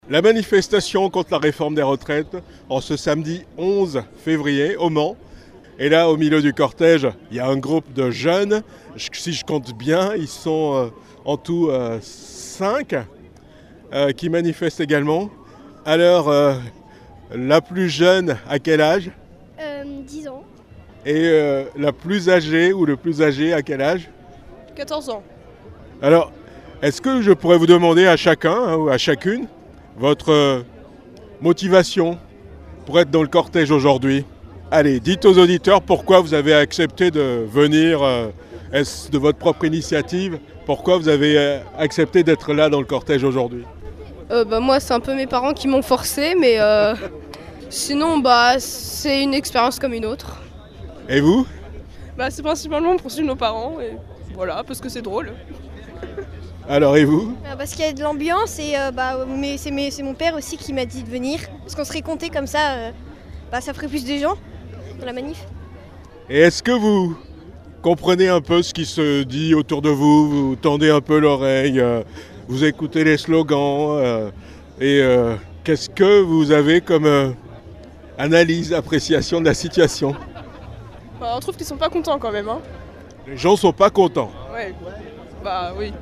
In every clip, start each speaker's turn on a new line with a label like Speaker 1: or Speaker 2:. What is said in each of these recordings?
Speaker 1: La manifestation contre la réforme des retraites en ce samedi 11 février au Mans. Et là, au milieu du cortège, il y a un groupe de jeunes. Si je compte bien, ils sont en tout 5 qui manifestent également. Alors, la plus jeune, à quel âge?
Speaker 2: 10 ans.
Speaker 1: Et la plus âgée ou le plus âgé, à quel âge?
Speaker 3: 14 ans.
Speaker 1: Alors, est-ce que je pourrais vous demander à chacun ou à chacune votre motivation pour être dans le cortège aujourd'hui? Allez, dites aux auditeurs pourquoi vous avez accepté de venir, est-ce de votre propre initiative? Pourquoi vous avez accepté d'être là dans le cortège aujourd'hui?
Speaker 3: Moi, c'est un peu mes parents qui m'ont forcé, mais sinon, c'est une expérience comme une autre.
Speaker 1: Et vous?
Speaker 3: C'est principalement pour suivre nos parents, et voilà, parce que c'est drôle.
Speaker 1: Alors, et vous?
Speaker 2: Parce qu'il y a de l'ambiance et c'est mon père aussi qui m'a dit de venir. Parce qu'on serait compté comme ça, ça ferait plus de gens dans la manif.
Speaker 1: Et est-ce que vous comprenez un peu ce qui se dit autour de vous? Vous tendez un peu l'oreille, vous écoutez les slogans qu'est-ce que vous avez comme analyse, appréciation de la situation?
Speaker 3: On trouve qu'ils sont pas contents quand même, hein.
Speaker 1: Les gens sont pas contents.
Speaker 3: Ouais, oui.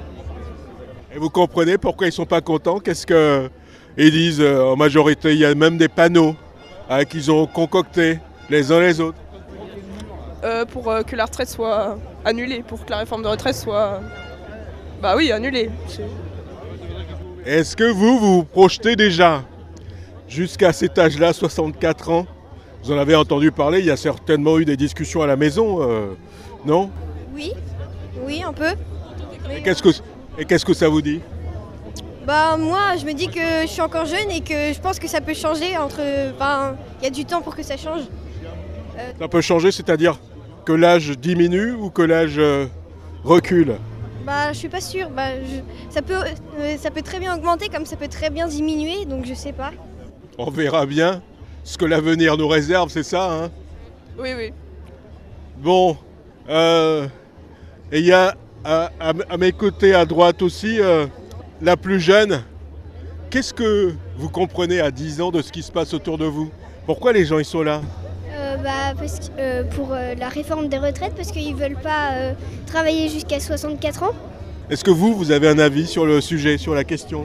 Speaker 1: Et vous comprenez pourquoi ils sont pas contents? Qu'est-ce qu'ils disent en majorité? Il y a même des panneaux qu'ils ont concoctés les uns les autres.
Speaker 3: Pour que la retraite soit annulée, pour que la réforme de retraite soit... annulée.
Speaker 1: Est-ce que vous vous projetez déjà jusqu'à cet âge-là, 64 ans? Vous en avez entendu parler, il y a certainement eu des discussions à la maison, non?
Speaker 2: Oui, un peu.
Speaker 1: Et qu'est-ce que ça vous dit?
Speaker 2: Moi, je me dis que je suis encore jeune et que je pense que ça peut changer il y a du temps pour que ça change.
Speaker 1: Ça peut changer, c'est-à-dire que l'âge diminue ou que l'âge recule?
Speaker 2: Je suis pas sûre. Ça peut très bien augmenter comme ça peut très bien diminuer, donc je sais pas.
Speaker 1: On verra bien ce que l'avenir nous réserve, c'est ça, hein?
Speaker 3: Oui.
Speaker 1: Bon, et il y a à mes côtés, à droite aussi, la plus jeune. Qu'est-ce que vous comprenez à 10 ans de ce qui se passe autour de vous? Pourquoi les gens ils sont là?
Speaker 4: Pour la réforme des retraites, parce qu'ils veulent pas travailler jusqu'à 64 ans.
Speaker 1: Est-ce que vous avez un avis sur le sujet, sur la question?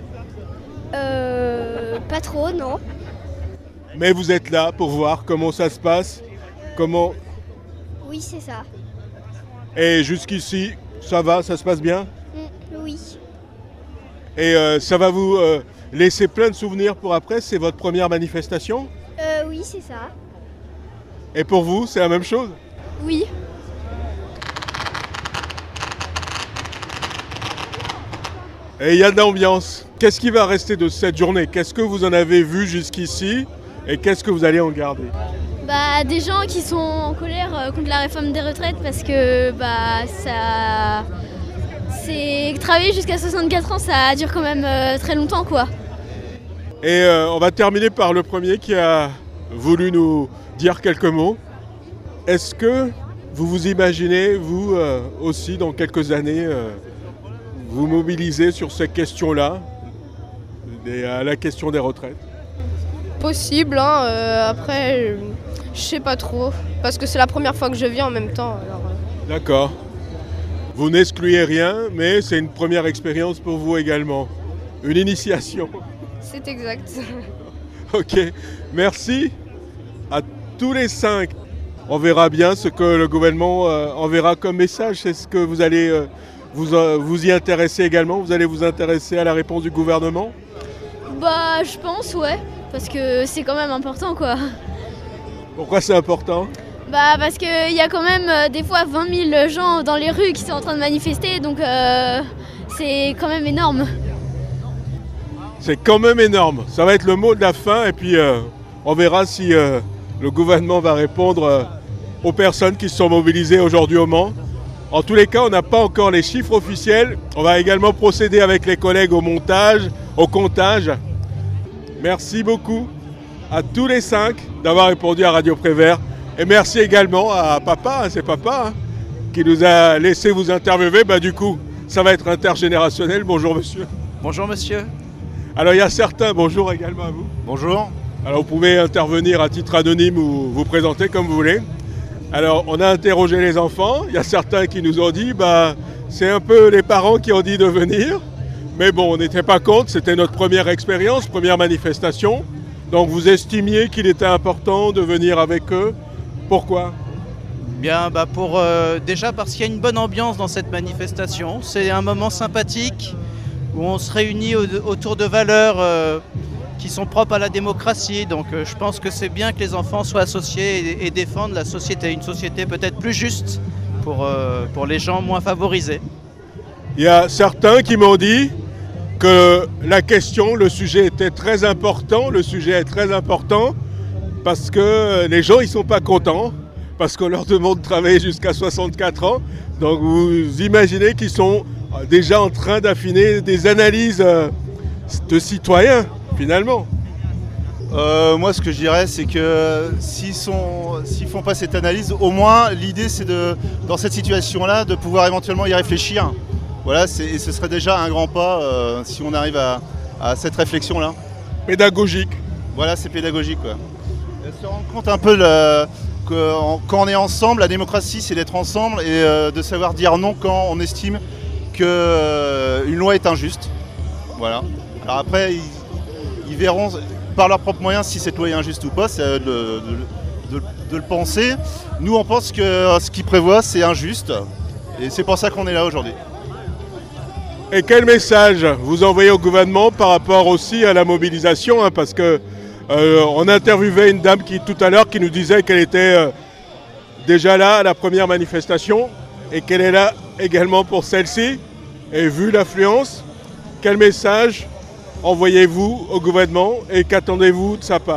Speaker 4: Pas trop, non.
Speaker 1: Mais vous êtes là pour voir comment ça se passe, comment...
Speaker 4: Oui, c'est ça.
Speaker 1: Et jusqu'ici, ça va, ça se passe bien?
Speaker 4: Oui.
Speaker 1: Et ça va vous laisser plein de souvenirs pour après? C'est votre première manifestation?
Speaker 4: Oui, c'est ça.
Speaker 1: Et pour vous, c'est la même chose?
Speaker 4: Oui.
Speaker 1: Et il y a de l'ambiance. Qu'est-ce qui va rester de cette journée? Qu'est-ce que vous en avez vu jusqu'ici? Et qu'est-ce que vous allez en garder?
Speaker 4: Des gens qui sont en colère contre la réforme des retraites parce que c'est travailler jusqu'à 64 ans, ça dure quand même très longtemps, quoi.
Speaker 1: Et on va terminer par le premier qui a voulu nous dire quelques mots. Est-ce que vous vous imaginez, vous aussi, dans quelques années, vous mobiliser sur cette question-là, la question des retraites?
Speaker 3: Possible, hein. Après, je sais pas trop, parce que c'est la première fois que je viens en même temps.
Speaker 1: D'accord. Vous n'excluez rien, mais c'est une première expérience pour vous également. Une initiation.
Speaker 3: C'est exact.
Speaker 1: Ok, merci à tous les 5. On verra bien ce que le gouvernement enverra comme message. C'est ce que vous allez vous y intéresser également? Vous allez vous intéresser à la réponse du gouvernement?
Speaker 4: Je pense, ouais. Parce que c'est quand même important, quoi.
Speaker 1: Pourquoi c'est important?
Speaker 4: Parce qu'il y a quand même des fois 20 000 gens dans les rues qui sont en train de manifester, donc c'est quand même énorme.
Speaker 1: C'est quand même énorme. Ça va être le mot de la fin et puis on verra si le gouvernement va répondre aux personnes qui se sont mobilisées aujourd'hui au Mans. En tous les cas, on n'a pas encore les chiffres officiels. On va également procéder avec les collègues au montage, au comptage. Merci beaucoup à tous les 5 d'avoir répondu à Radio Prévert. Et merci également à papa, c'est papa, qui nous a laissé vous interviewer. Du coup, ça va être intergénérationnel. Bonjour monsieur.
Speaker 5: Bonjour monsieur.
Speaker 1: Alors il y a certains, bonjour également à vous.
Speaker 5: Bonjour.
Speaker 1: Alors vous pouvez intervenir à titre anonyme ou vous présenter comme vous voulez. Alors on a interrogé les enfants, il y a certains qui nous ont dit c'est un peu les parents qui ont dit de venir. Mais bon, on n'était pas contre, c'était notre première expérience, première manifestation. Donc vous estimiez qu'il était important de venir avec eux. Pourquoi ?
Speaker 6: Bien, déjà parce qu'il y a une bonne ambiance dans cette manifestation. C'est un moment sympathique où on se réunit autour de valeurs qui sont propres à la démocratie. Donc je pense que c'est bien que les enfants soient associés et défendent la société, une société peut-être plus juste pour les gens moins favorisés.
Speaker 1: Il y a certains qui m'ont dit que la question, le sujet était très important, le sujet est très important parce que les gens ils sont pas contents, parce qu'on leur demande de travailler jusqu'à 64 ans. Donc vous imaginez qu'ils sont déjà en train d'affiner des analyses de citoyens finalement.
Speaker 5: Moi ce que je dirais c'est que s'ils font pas cette analyse, au moins l'idée c'est dans cette situation-là de pouvoir éventuellement y réfléchir. Voilà, et ce serait déjà un grand pas si on arrive à cette réflexion-là.
Speaker 1: Pédagogique.
Speaker 5: Voilà, c'est pédagogique. Quoi. Et se rendre compte un peu que quand on est ensemble, la démocratie c'est d'être ensemble et de savoir dire non quand on estime qu'une loi est injuste. Voilà. Alors après, ils verront par leurs propres moyens si cette loi est injuste ou pas, c'est à eux de le penser. Nous on pense que ce qu'ils prévoient c'est injuste et c'est pour ça qu'on est là aujourd'hui.
Speaker 1: Et quel message vous envoyez au gouvernement par rapport aussi à la mobilisation parce que on interviewait une dame tout à l'heure qui nous disait qu'elle était déjà là à la première manifestation et qu'elle est là également pour celle-ci. Et vu l'affluence, quel message envoyez-vous au gouvernement et qu'attendez-vous de sa part ?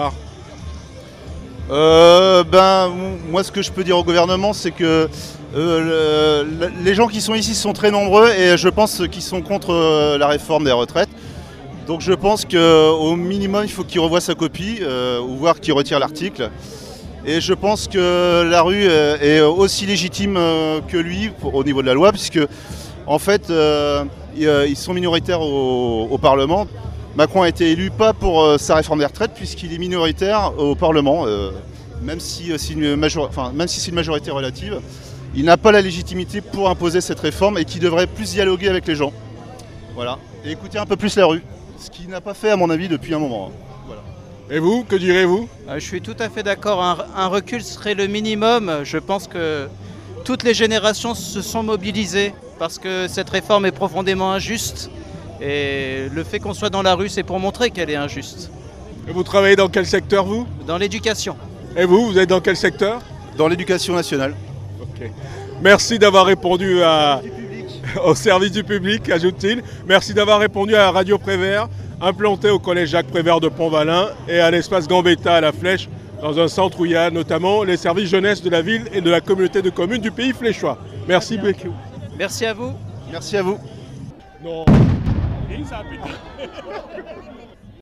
Speaker 5: Moi ce que je peux dire au gouvernement c'est que les gens qui sont ici sont très nombreux et je pense qu'ils sont contre la réforme des retraites. Donc je pense qu'au minimum il faut qu'il revoie sa copie ou voir qu'il retire l'article. Et je pense que la rue est aussi légitime que lui au niveau de la loi puisque en fait ils sont minoritaires au Parlement. Macron a été élu pas pour sa réforme des retraites puisqu'il est minoritaire au Parlement, même si c'est une majorité relative. Il n'a pas la légitimité pour imposer cette réforme et qui devrait plus dialoguer avec les gens. Voilà. Et écouter un peu plus la rue, ce qu'il n'a pas fait à mon avis depuis un moment. Voilà.
Speaker 1: Et vous, que direz-vous ?
Speaker 6: Je suis tout à fait d'accord, un recul serait le minimum. Je pense que toutes les générations se sont mobilisées parce que cette réforme est profondément injuste. Et le fait qu'on soit dans la rue, c'est pour montrer qu'elle est injuste.
Speaker 1: Et vous travaillez dans quel secteur, vous ?
Speaker 6: Dans l'éducation.
Speaker 1: Et vous êtes dans quel secteur ?
Speaker 5: Dans l'éducation nationale.
Speaker 1: Ok. Merci d'avoir répondu au service du public, ajoute-t-il. Merci d'avoir répondu à Radio Prévert, implantée au collège Jacques Prévert de Pont-Valin et à l'espace Gambetta à La Flèche, dans un centre où il y a notamment les services jeunesse de la ville et de la communauté de communes du pays fléchois. Merci beaucoup.
Speaker 6: Merci à vous.
Speaker 5: Merci à vous.
Speaker 1: Non. Ça a pété.